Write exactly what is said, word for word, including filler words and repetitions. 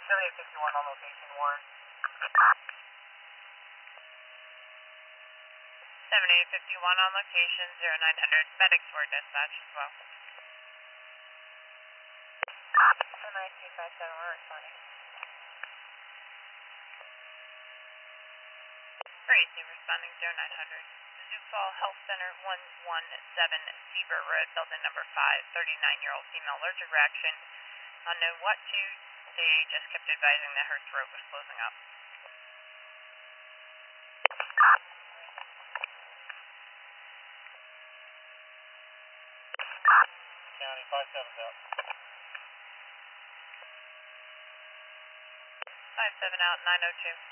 seventy-eight fifty-one on location, Warren. seventy-eight fifty-one on location, zero nine hundred, medics were dispatched as well. nine two five seven, we're responding. Crazy, responding zero nine hundred. Sioux Falls Health Center, one one seven, Zebra Road, building number five, thirty-nine-year-old female, allergic reaction. Unknown what to, they just kept advising that her throat was closing up. County, five seven's out. five seven out, nine oh two.